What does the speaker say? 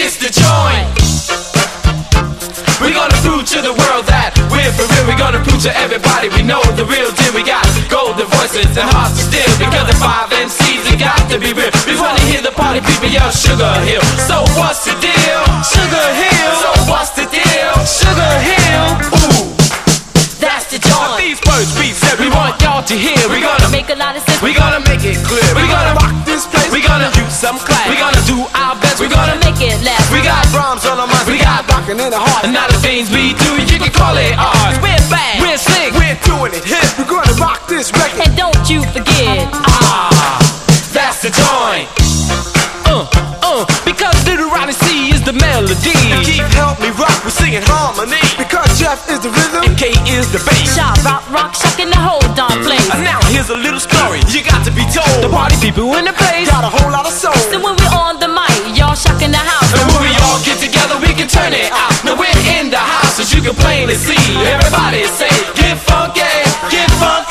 It's the joint. We're gonna prove to the world that we're for real. We're gonna prove to everybody we know the real deal. We got golden voices and hearts to steal, because the 5 MCs have got to be real. We wanna hear the party people yell Sugar Hill. So what's the deal? Sugar Hill. So what's the deal? Sugar Hill. Ooh, that's the joint. These words we said we want y'all to hear. We're gonna make a lot of sense. We're gonna make it clear. We're gonna rock this place. We're gonna use some class. We're gonna do our best. We're gonna make it last. We got rhymes on our minds. We got rockin' in the heart. And now the things we do, you can call it art. We're bad. We're slick. We're doing it hip. We're gonna rock this record. And don't you forget, that's the joint. Because Little Ronnie C is the melody. And Keith help me rock, we're singing harmony. Because Jeff is the rhythm and K is the bass. Shaw rock, shucking the whole darn place. And now here's a little story you got to be told. The party people in the place got a whole lot of soul. So when we're on the mic, y'all shucking the house. And when we all get together, we can turn it out. Now we're in the house, as you can plainly see. Everybody say, get funky, get funky.